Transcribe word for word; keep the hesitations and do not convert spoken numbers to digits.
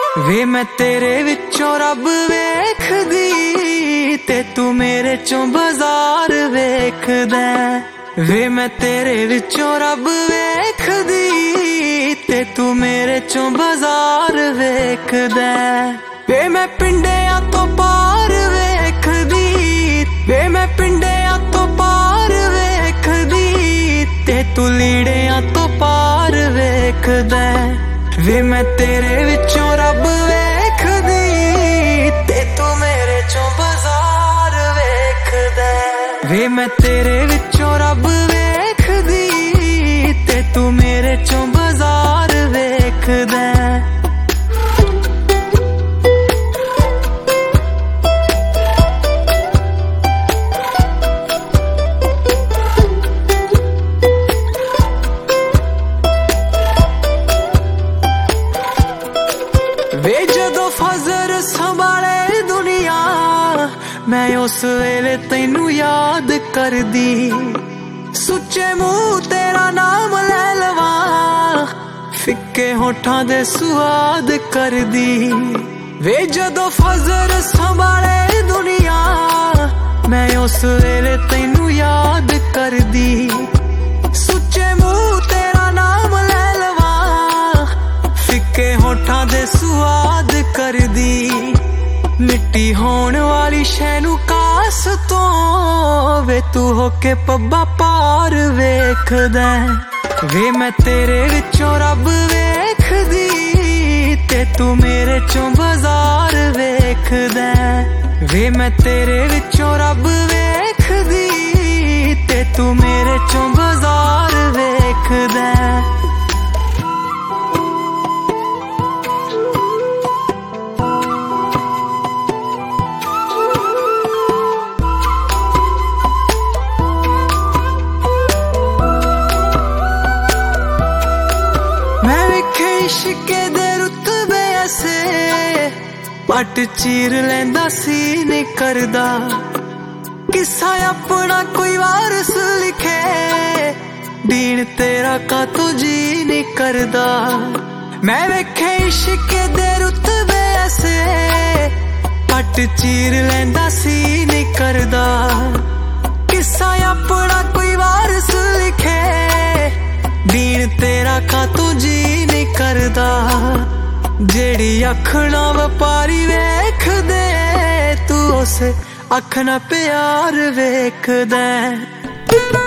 वे मैं तेरे विचों रब वेखदी ते तू मेरे चों बाजार वेखदा। वे मैं तेरे विचों रब वेखदी ते तू मेरे चों बाजार वेखदा। वे मैं पिंडियां तो पार वेखदी, वे मैं पिंडियां तो पार वेखदी ते तू लीड़ियां तो पार वेखदा। वे मैं तेरे विचों रब वेखदी ते तू मेरे चों बाजार वेखदा। वे मैं तेरे विचों रब वेखदी ते तू मेरे चों बाजार वेखदा। वे जदों फजर संभाले दुनिया मैं उस वेले तैनू याद कर दी। सुच्चे मुंह तेरा नाम ले लवा फिक्के होठां दे स्वाद कर दी। वे जदों फजर संभाले दुनिया मैं उस वेले तैनू याद कर दी। सुच्चे मुंह तेरा नाम ले लवा फिक्के होठां दे स्वाद कर दी। मिट्टी होण वाली शैनू कास तो वे तू होके पब्बा पार वेखदा। वे मैं तेरे विचों रब वेखदी ते तू मेरे चों बाजार वेखदा। वे मैं तेरे विचों रब वेखदी ते तू मेरे चों बाजार वेखदा। इश्के दे रुतबे ऐसे पट चीर लैंदा सी नहीं करदा। किस्सा अपना कोई वारस लिखे दीन तेरा का तो जी नहीं करदा। मैं वेखे इश्के दे रुतबे ऐसे पट चीर लैंदा सी नहीं करदा। किस्सा अपना कोई वारस लिखे दीन तेरा का तू जी नहीं करदा। जेड़ी अख ना व्यापारी वेख दे तू उस अख ना प्यार वेखदा।